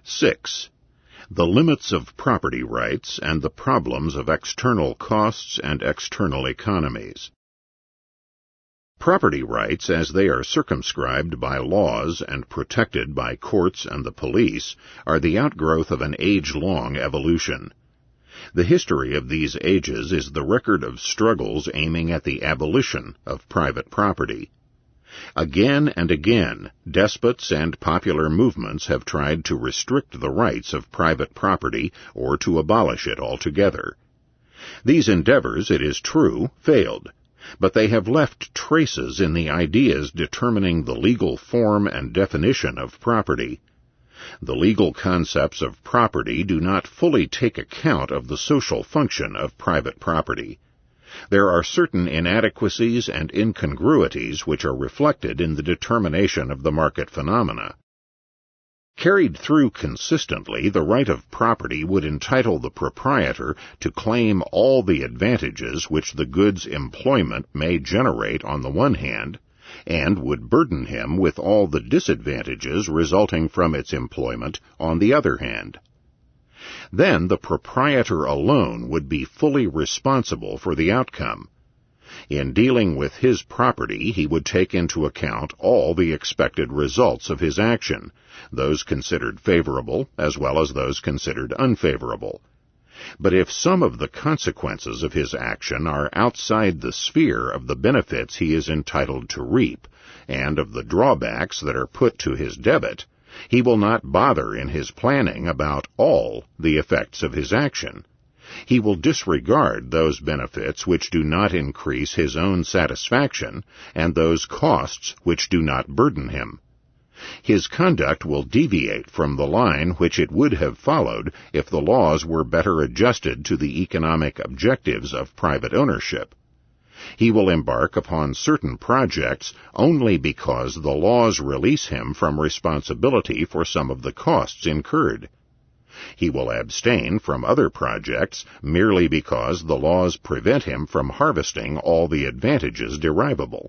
6. The limits of property rights and the problems of external costs and external economies. Property rights, as they are circumscribed by laws and protected by courts and the police, are the outgrowth of an age-long evolution. The history of these ages is the record of struggles aiming at the abolition of private property. Again and again, despots and popular movements have tried to restrict the rights of private property or to abolish it altogether. These endeavors, it is true, failed, but they have left traces in the ideas determining the legal form and definition of property. The legal concepts of property do not fully take account of the social function of private property. There are certain inadequacies and incongruities which are reflected in the determination of the market phenomena. Carried through consistently, the right of property would entitle the proprietor to claim all the advantages which the good's employment may generate on the one hand, and would burden him with all the disadvantages resulting from its employment on the other hand. Then the proprietor alone would be fully responsible for the outcome. In dealing with his property, he would take into account all the expected results of his action, those considered favorable as well as those considered unfavorable. But if some of the consequences of his action are outside the sphere of the benefits he is entitled to reap, and of the drawbacks that are put to his debit, he will not bother in his planning about all the effects of his action. He will disregard those benefits which do not increase his own satisfaction, and those costs which do not burden him. His conduct will deviate from the line which it would have followed if the laws were better adjusted to the economic objectives of private ownership. He will embark upon certain projects only because the laws release him from responsibility for some of the costs incurred. He will abstain from other projects merely because the laws prevent him from harvesting all the advantages derivable.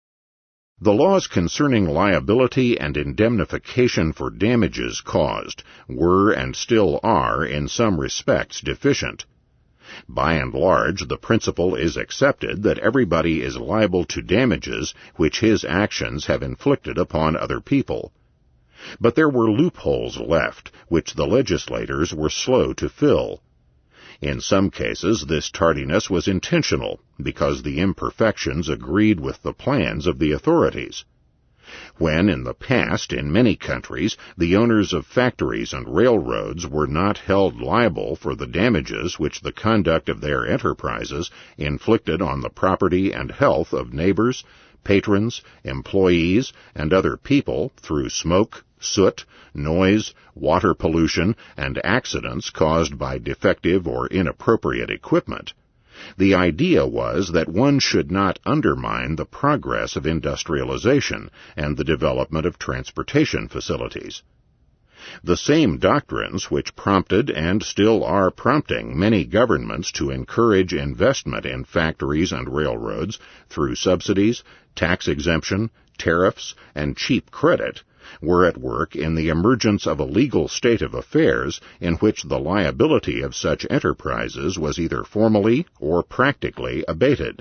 The laws concerning liability and indemnification for damages caused were and still are in some respects deficient. By and large, the principle is accepted that everybody is liable to damages which his actions have inflicted upon other people. But there were loopholes left, which the legislators were slow to fill. In some cases, this tardiness was intentional, because the imperfections agreed with the plans of the authorities. When, in the past, in many countries, the owners of factories and railroads were not held liable for the damages which the conduct of their enterprises inflicted on the property and health of neighbors, patrons, employees, and other people through smoke, soot, noise, water pollution, and accidents caused by defective or inappropriate equipment, the idea was that one should not undermine the progress of industrialization and the development of transportation facilities. The same doctrines which prompted and still are prompting many governments to encourage investment in factories and railroads through subsidies, tax exemption, tariffs, and cheap credit were at work in the emergence of a legal state of affairs in which the liability of such enterprises was either formally or practically abated.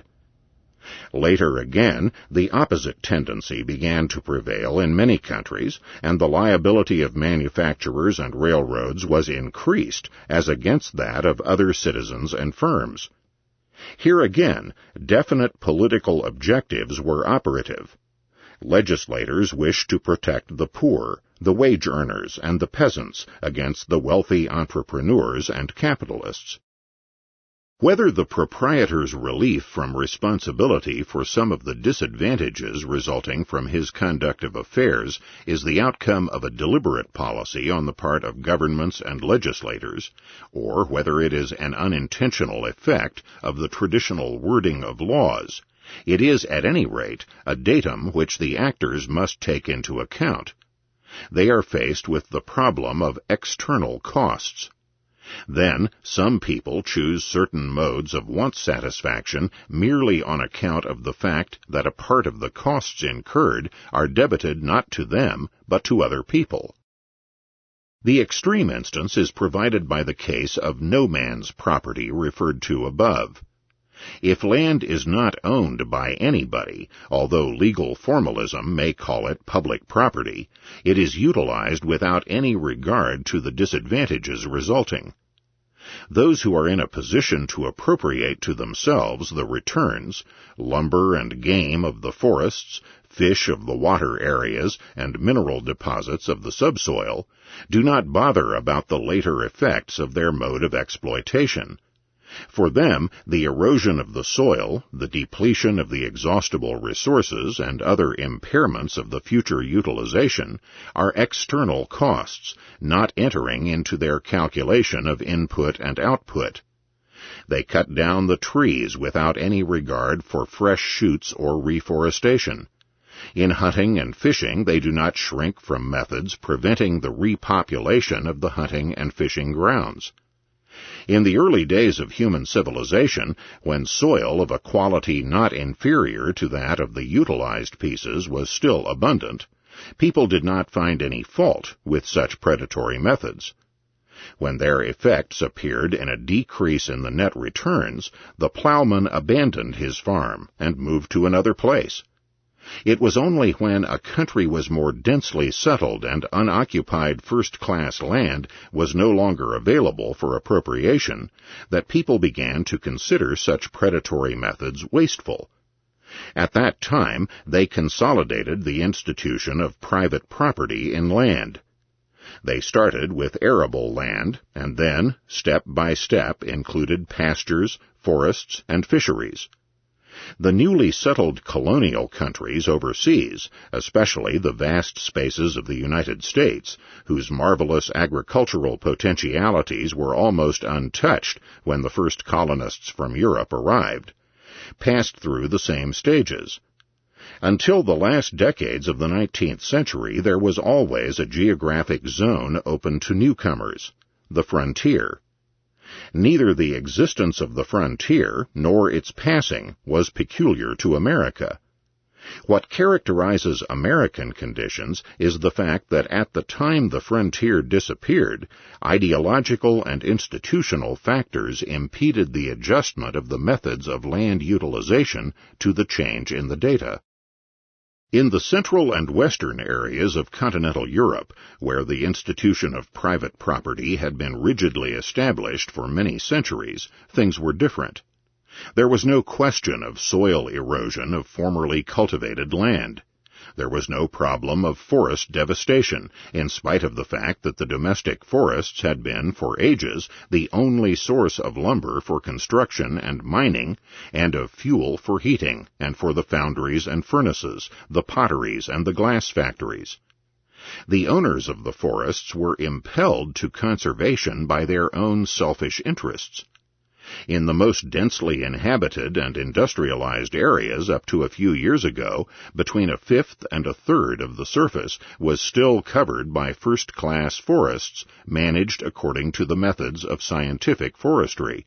Later again, the opposite tendency began to prevail in many countries, and the liability of manufacturers and railroads was increased as against that of other citizens and firms. Here again, definite political objectives were operative. Legislators wished to protect the poor, the wage earners, and the peasants against the wealthy entrepreneurs and capitalists. Whether the proprietor's relief from responsibility for some of the disadvantages resulting from his conduct of affairs is the outcome of a deliberate policy on the part of governments and legislators, or whether it is an unintentional effect of the traditional wording of laws, it is, at any rate, a datum which the actors must take into account. They are faced with the problem of external costs. Then, some people choose certain modes of want satisfaction merely on account of the fact that a part of the costs incurred are debited not to them, but to other people. The extreme instance is provided by the case of no man's property referred to above. If land is not owned by anybody, although legal formalism may call it public property, it is utilized without any regard to the disadvantages resulting. Those who are in a position to appropriate to themselves the returns, lumber and game of the forests, fish of the water areas, and mineral deposits of the subsoil, do not bother about the later effects of their mode of exploitation. For them, the erosion of the soil, the depletion of the exhaustible resources, and other impairments of the future utilization are external costs, not entering into their calculation of input and output. They cut down the trees without any regard for fresh shoots or reforestation. In hunting and fishing, they do not shrink from methods preventing the repopulation of the hunting and fishing grounds. In the early days of human civilization, when soil of a quality not inferior to that of the utilized pieces was still abundant, people did not find any fault with such predatory methods. When their effects appeared in a decrease in the net returns, the plowman abandoned his farm and moved to another place. It was only when a country was more densely settled and unoccupied first-class land was no longer available for appropriation that people began to consider such predatory methods wasteful. At that time, they consolidated the institution of private property in land. They started with arable land, and then, step by step, included pastures, forests, and fisheries. The newly settled colonial countries overseas, especially the vast spaces of the United States, whose marvelous agricultural potentialities were almost untouched when the first colonists from Europe arrived, passed through the same stages. Until the last decades of the 19th century, there was always a geographic zone open to newcomers, the frontier. Neither the existence of the frontier nor its passing was peculiar to America. What characterizes American conditions is the fact that at the time the frontier disappeared, ideological and institutional factors impeded the adjustment of the methods of land utilization to the change in the data. In the central and western areas of continental Europe, where the institution of private property had been rigidly established for many centuries, things were different. There was no question of soil erosion of formerly cultivated land. There was no problem of forest devastation, in spite of the fact that the domestic forests had been, for ages, the only source of lumber for construction and mining, and of fuel for heating, and for the foundries and furnaces, the potteries and the glass factories. The owners of the forests were impelled to conservation by their own selfish interests. In the most densely inhabited and industrialized areas up to a few years ago, between a fifth and a third of the surface was still covered by first-class forests managed according to the methods of scientific forestry.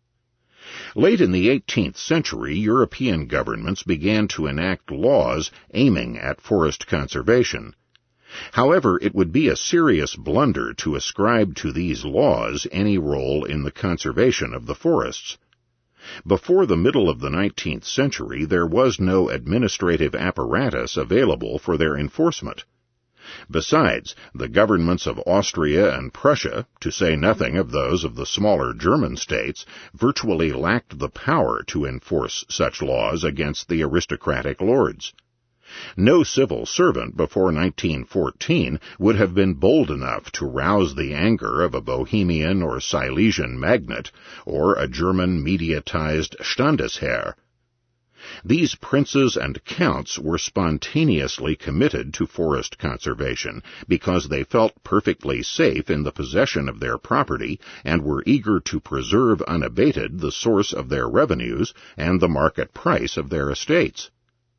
Late in the 18th century, European governments began to enact laws aiming at forest conservation. However, it would be a serious blunder to ascribe to these laws any role in the conservation of the forests. Before the middle of the 19th century, there was no administrative apparatus available for their enforcement. Besides, the governments of Austria and Prussia, to say nothing of those of the smaller German states, virtually lacked the power to enforce such laws against the aristocratic lords. No civil servant before 1914 would have been bold enough to rouse the anger of a Bohemian or Silesian magnate, or a German mediatized Standesherr. These princes and counts were spontaneously committed to forest conservation because they felt perfectly safe in the possession of their property and were eager to preserve unabated the source of their revenues and the market price of their estates.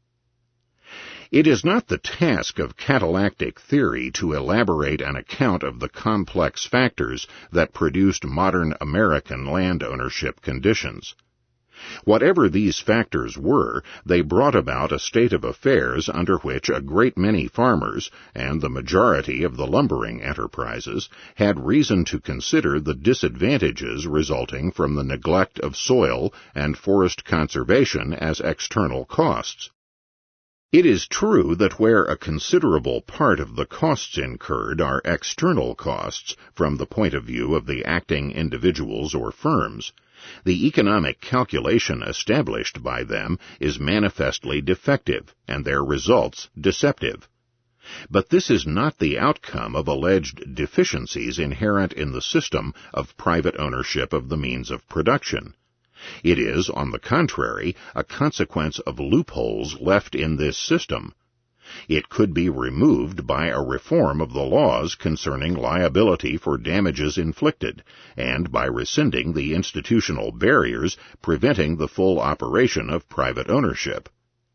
It is not the task of catallactic theory to elaborate an account of the complex factors that produced modern American land ownership conditions. Whatever these factors were, they brought about a state of affairs under which a great many farmers, and the majority of the lumbering enterprises, had reason to consider the disadvantages resulting from the neglect of soil and forest conservation as external costs. It is true that where a considerable part of the costs incurred are external costs from the point of view of the acting individuals or firms, the economic calculation established by them is manifestly defective, and their results deceptive. But this is not the outcome of alleged deficiencies inherent in the system of private ownership of the means of production. It is, on the contrary, a consequence of loopholes left in this system. It could be removed by a reform of the laws concerning liability for damages inflicted, and by rescinding the institutional barriers preventing the full operation of private ownership.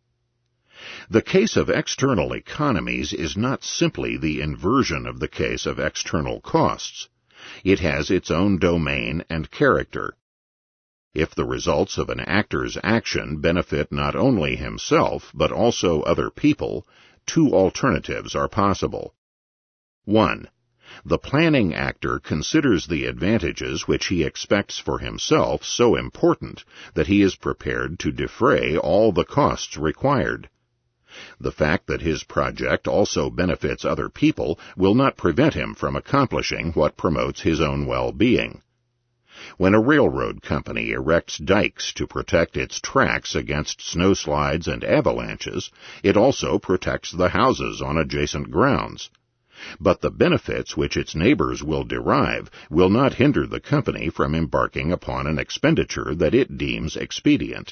The case of external economies is not simply the inversion of the case of external costs. It has its own domain and character. If the results of an actor's action benefit not only himself, but also other people, two alternatives are possible. 1. The planning actor considers the advantages which he expects for himself so important that he is prepared to defray all the costs required. The fact that his project also benefits other people will not prevent him from accomplishing what promotes his own well-being. When a railroad company erects dikes to protect its tracks against snowslides and avalanches, it also protects the houses on adjacent grounds. But the benefits which its neighbors will derive will not hinder the company from embarking upon an expenditure that it deems expedient.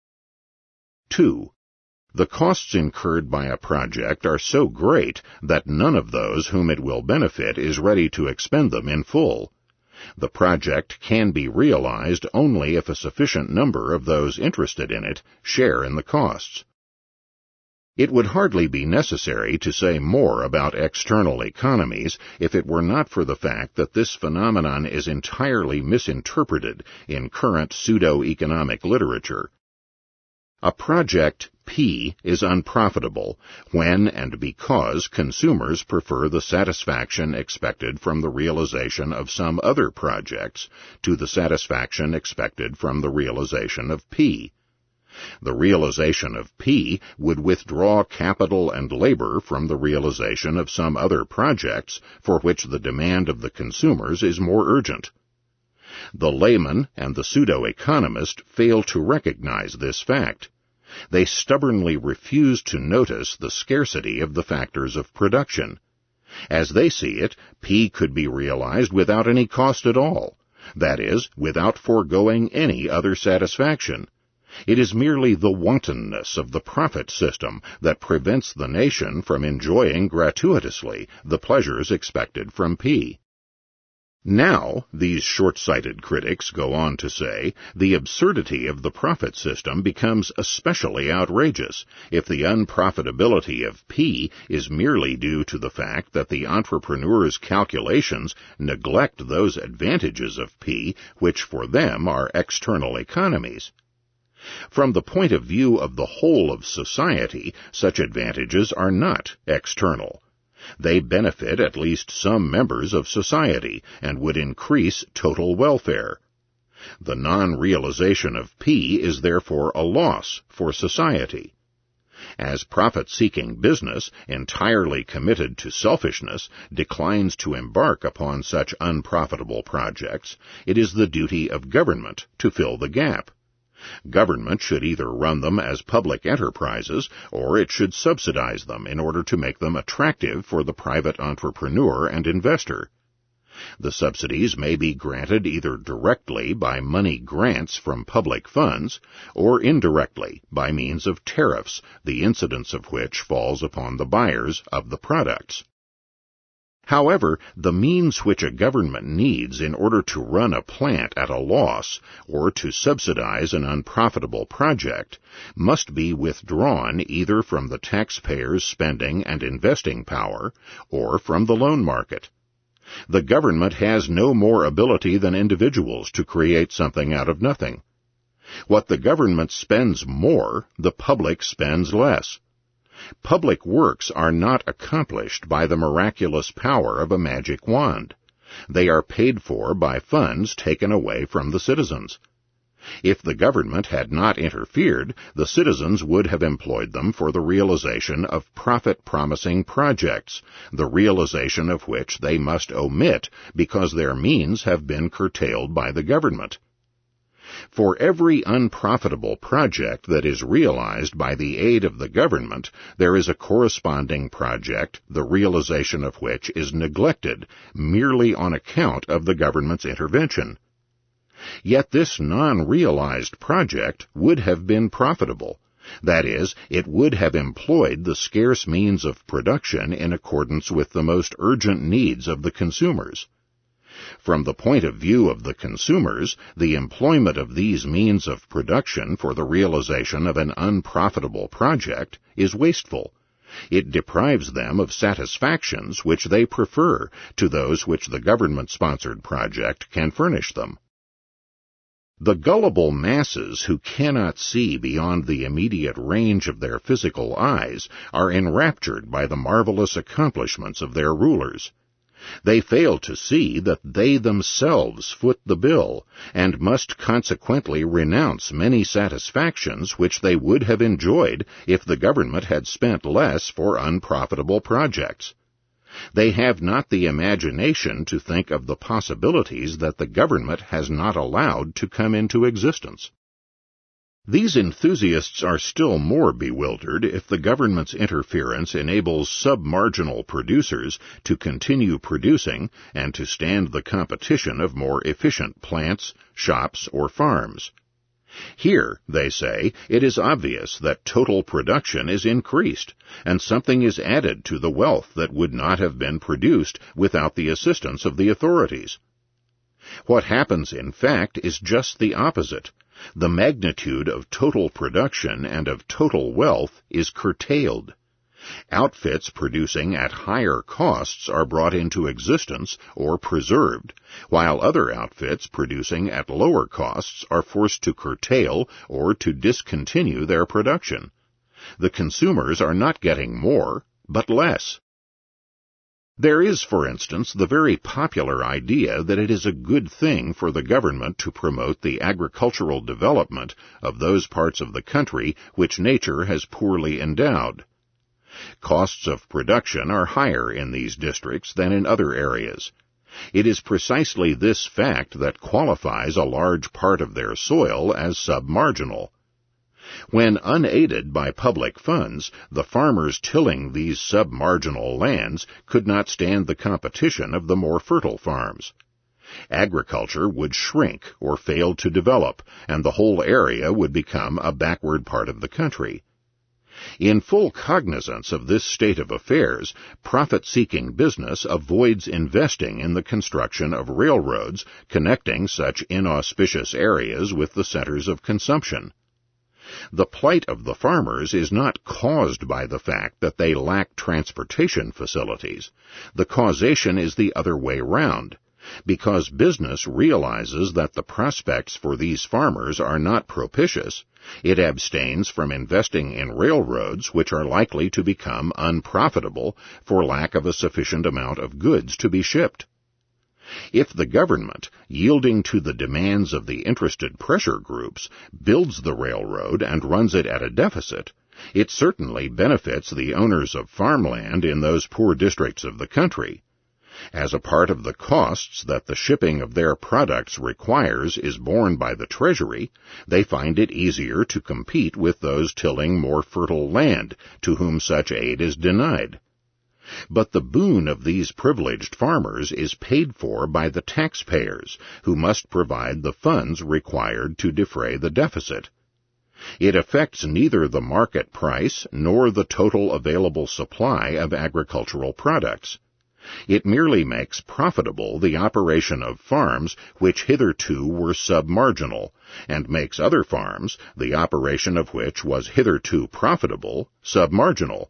2. The costs incurred by a project are so great that none of those whom it will benefit is ready to expend them in full. The project can be realized only if a sufficient number of those interested in it share in the costs. It would hardly be necessary to say more about external economies if it were not for the fact that this phenomenon is entirely misinterpreted in current pseudo-economic literature. A project P is unprofitable when and because consumers prefer the satisfaction expected from the realization of some other projects to the satisfaction expected from the realization of P. The realization of P would withdraw capital and labor from the realization of some other projects for which the demand of the consumers is more urgent. The layman and the pseudo-economist fail to recognize this fact. They stubbornly refuse to notice the scarcity of the factors of production. As they see it, P could be realized without any cost at all, that is, without foregoing any other satisfaction. It is merely the wantonness of the profit system that prevents the nation from enjoying gratuitously the pleasures expected from P. Now, these short-sighted critics go on to say, the absurdity of the profit system becomes especially outrageous if the unprofitability of P is merely due to the fact that the entrepreneur's calculations neglect those advantages of P which for them are external economies. From the point of view of the whole of society, such advantages are not external. They benefit at least some members of society and would increase total welfare. The non-realization of P is therefore a loss for society. As profit-seeking business, entirely committed to selfishness, declines to embark upon such unprofitable projects, it is the duty of government to fill the gap. Government should either run them as public enterprises, or it should subsidize them in order to make them attractive for the private entrepreneur and investor. The subsidies may be granted either directly by money grants from public funds, or indirectly by means of tariffs, the incidence of which falls upon the buyers of the products. However, the means which a government needs in order to run a plant at a loss or to subsidize an unprofitable project must be withdrawn either from the taxpayer's spending and investing power or from the loan market. The government has no more ability than individuals to create something out of nothing. What the government spends more, the public spends less. Public works are not accomplished by the miraculous power of a magic wand. They are paid for by funds taken away from the citizens. If the government had not interfered, the citizens would have employed them for the realization of profit-promising projects, the realization of which they must omit because their means have been curtailed by the government. For every unprofitable project that is realized by the aid of the government, there is a corresponding project, the realization of which is neglected merely on account of the government's intervention. Yet this non-realized project would have been profitable. That is, it would have employed the scarce means of production in accordance with the most urgent needs of the consumers. From the point of view of the consumers, the employment of these means of production for the realization of an unprofitable project is wasteful. It deprives them of satisfactions which they prefer to those which the government-sponsored project can furnish them. The gullible masses who cannot see beyond the immediate range of their physical eyes are enraptured by the marvelous accomplishments of their rulers. They fail to see that they themselves foot the bill, and must consequently renounce many satisfactions which they would have enjoyed if the government had spent less for unprofitable projects. They have not the imagination to think of the possibilities that the government has not allowed to come into existence. These enthusiasts are still more bewildered if the government's interference enables submarginal producers to continue producing and to stand the competition of more efficient plants, shops, or farms. Here, they say, it is obvious that total production is increased, and something is added to the wealth that would not have been produced without the assistance of the authorities. What happens, in fact, is just the opposite. The magnitude of total production and of total wealth is curtailed. Outfits producing at higher costs are brought into existence or preserved, while other outfits producing at lower costs are forced to curtail or to discontinue their production. The consumers are not getting more, but less. There is, for instance, the very popular idea that it is a good thing for the government to promote the agricultural development of those parts of the country which nature has poorly endowed. Costs of production are higher in these districts than in other areas. It is precisely this fact that qualifies a large part of their soil as submarginal. When unaided by public funds, the farmers tilling these submarginal lands could not stand the competition of the more fertile farms. Agriculture would shrink or fail to develop, and the whole area would become a backward part of the country. In full cognizance of this state of affairs, profit-seeking business avoids investing in the construction of railroads connecting such inauspicious areas with the centers of consumption. The plight of the farmers is not caused by the fact that they lack transportation facilities. The causation is the other way round. Because business realizes that the prospects for these farmers are not propitious, it abstains from investing in railroads which are likely to become unprofitable for lack of a sufficient amount of goods to be shipped. If the government, yielding to the demands of the interested pressure groups, builds the railroad and runs it at a deficit, it certainly benefits the owners of farmland in those poor districts of the country. As a part of the costs that the shipping of their products requires is borne by the Treasury, they find it easier to compete with those tilling more fertile land, to whom such aid is denied. But the boon of these privileged farmers is paid for by the taxpayers, who must provide the funds required to defray the deficit. It affects neither the market price nor the total available supply of agricultural products. It merely makes profitable the operation of farms which hitherto were submarginal, and makes other farms, the operation of which was hitherto profitable, submarginal.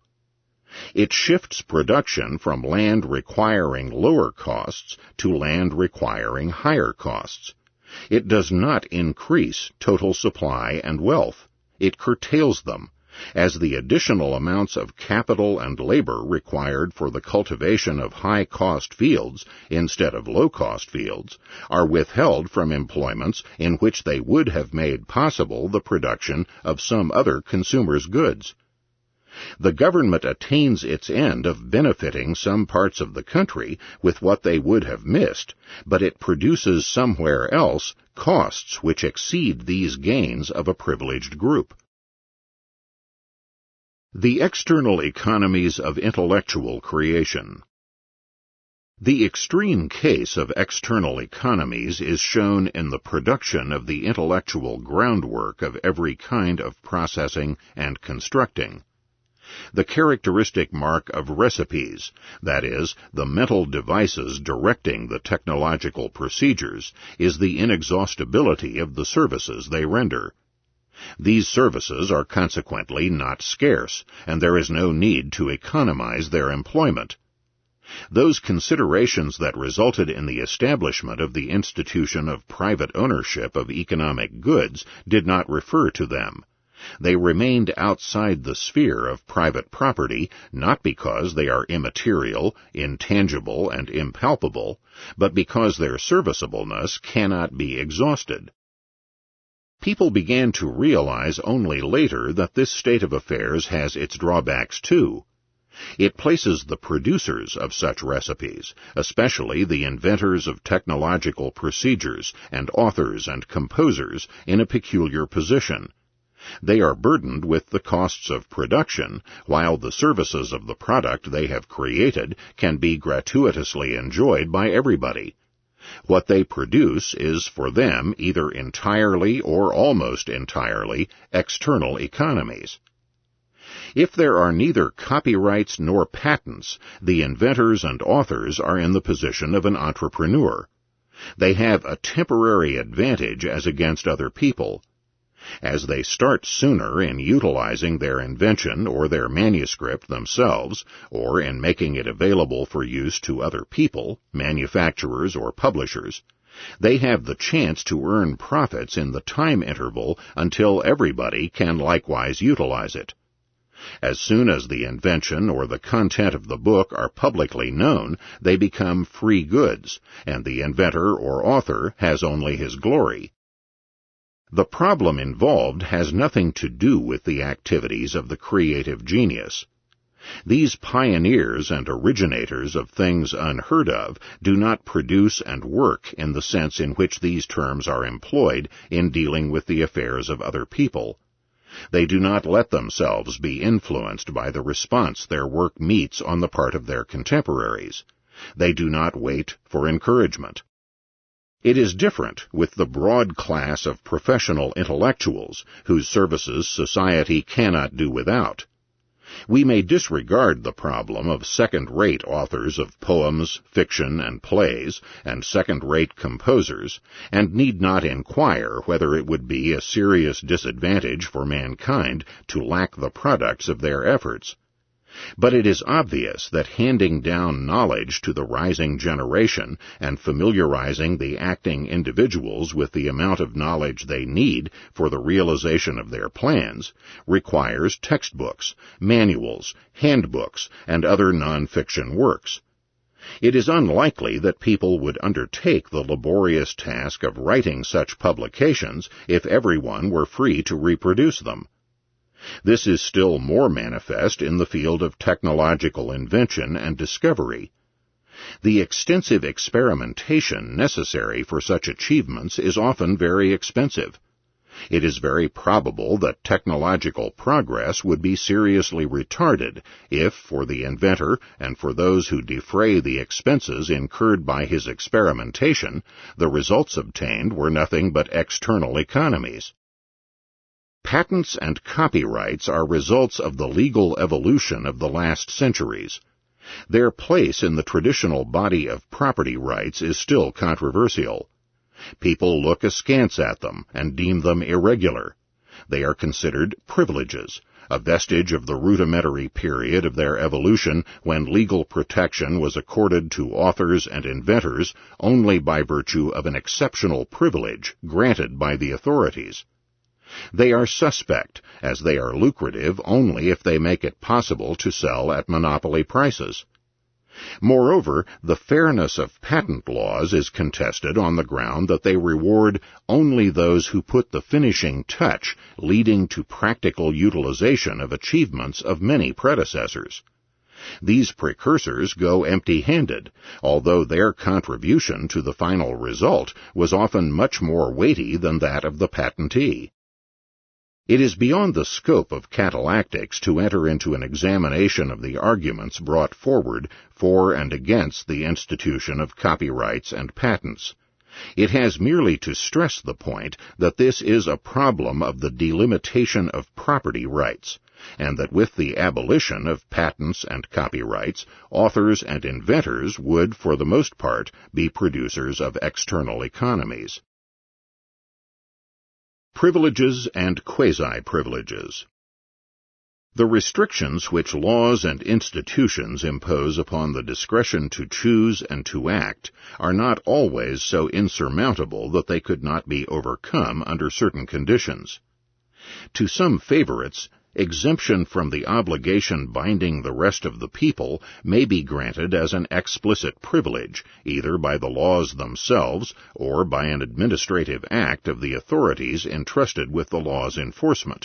It shifts production from land requiring lower costs to land requiring higher costs. It does not increase total supply and wealth. It curtails them, as the additional amounts of capital and labor required for the cultivation of high-cost fields instead of low-cost fields are withheld from employments in which they would have made possible the production of some other consumer's goods. The government attains its end of benefiting some parts of the country with what they would have missed, but it produces somewhere else costs which exceed these gains of a privileged group. The external economies of intellectual creation. The extreme case of external economies is shown in the production of the intellectual groundwork of every kind of processing and constructing. The characteristic mark of recipes, that is, the mental devices directing the technological procedures, is the inexhaustibility of the services they render. These services are consequently not scarce, and there is no need to economize their employment. Those considerations that resulted in the establishment of the institution of private ownership of economic goods did not refer to them. They remained outside the sphere of private property, not because they are immaterial, intangible, and impalpable, but because their serviceableness cannot be exhausted. People began to realize only later that this state of affairs has its drawbacks too. It places the producers of such recipes, especially the inventors of technological procedures and authors and composers, in a peculiar position. They are burdened with the costs of production, while the services of the product they have created can be gratuitously enjoyed by everybody. What they produce is for them either entirely or almost entirely external economies. If there are neither copyrights nor patents, the inventors and authors are in the position of an entrepreneur. They have a temporary advantage as against other people. As they start sooner in utilizing their invention or their manuscript themselves, or in making it available for use to other people, manufacturers or publishers, they have the chance to earn profits in the time interval until everybody can likewise utilize it. As soon as the invention or the content of the book are publicly known, they become free goods, and the inventor or author has only his glory. The problem involved has nothing to do with the activities of the creative genius. These pioneers and originators of things unheard of do not produce and work in the sense in which these terms are employed in dealing with the affairs of other people. They do not let themselves be influenced by the response their work meets on the part of their contemporaries. They do not wait for encouragement. It is different with the broad class of professional intellectuals whose services society cannot do without. We may disregard the problem of second-rate authors of poems, fiction, and plays, and second-rate composers, and need not inquire whether it would be a serious disadvantage for mankind to lack the products of their efforts. But it is obvious that handing down knowledge to the rising generation and familiarizing the acting individuals with the amount of knowledge they need for the realization of their plans requires textbooks, manuals, handbooks, and other non-fiction works. It is unlikely that people would undertake the laborious task of writing such publications if everyone were free to reproduce them. This is still more manifest in the field of technological invention and discovery. The extensive experimentation necessary for such achievements is often very expensive. It is very probable that technological progress would be seriously retarded if, for the inventor and for those who defray the expenses incurred by his experimentation, the results obtained were nothing but external economies. Patents and copyrights are results of the legal evolution of the last centuries. Their place in the traditional body of property rights is still controversial. People look askance at them and deem them irregular. They are considered privileges, a vestige of the rudimentary period of their evolution when legal protection was accorded to authors and inventors only by virtue of an exceptional privilege granted by the authorities. They are suspect, as they are lucrative only if they make it possible to sell at monopoly prices. Moreover, the fairness of patent laws is contested on the ground that they reward only those who put the finishing touch leading to practical utilization of achievements of many predecessors. These precursors go empty-handed, although their contribution to the final result was often much more weighty than that of the patentee. It is beyond the scope of Catallactics to enter into an examination of the arguments brought forward for and against the institution of copyrights and patents. It has merely to stress the point that this is a problem of the delimitation of property rights, and that with the abolition of patents and copyrights, authors and inventors would, for the most part, be producers of external economies. Privileges and quasi-privileges. The restrictions which laws and institutions impose upon the discretion to choose and to act are not always so insurmountable that they could not be overcome under certain conditions. To some favorites, exemption from the obligation binding the rest of the people may be granted as an explicit privilege, either by the laws themselves or by an administrative act of the authorities entrusted with the law's enforcement.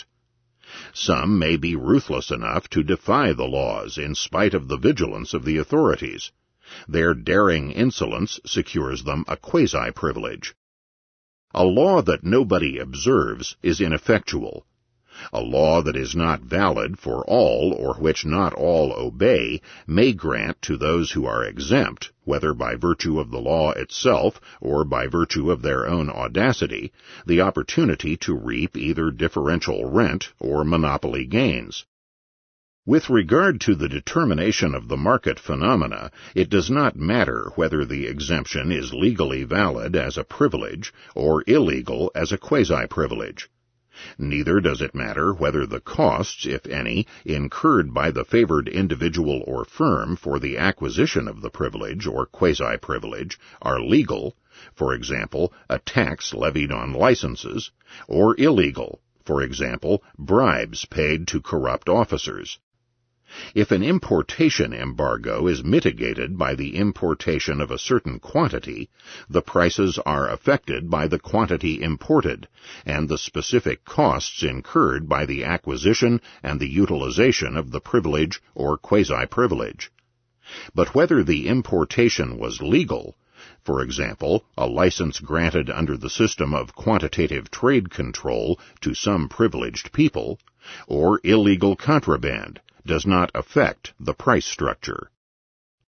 Some may be ruthless enough to defy the laws in spite of the vigilance of the authorities. Their daring insolence secures them a quasi-privilege. A law that nobody observes is ineffectual. A law that is not valid for all or which not all obey may grant to those who are exempt, whether by virtue of the law itself or by virtue of their own audacity, the opportunity to reap either differential rent or monopoly gains. With regard to the determination of the market phenomena, it does not matter whether the exemption is legally valid as a privilege or illegal as a quasi-privilege. Neither does it matter whether the costs, if any, incurred by the favored individual or firm for the acquisition of the privilege or quasi-privilege are legal, for example, a tax levied on licenses, or illegal, for example, bribes paid to corrupt officers. If an importation embargo is mitigated by the importation of a certain quantity, the prices are affected by the quantity imported, and the specific costs incurred by the acquisition and the utilization of the privilege or quasi-privilege. But whether the importation was legal, for example, a license granted under the system of quantitative trade control to some privileged people, or illegal contraband, does not affect the price structure.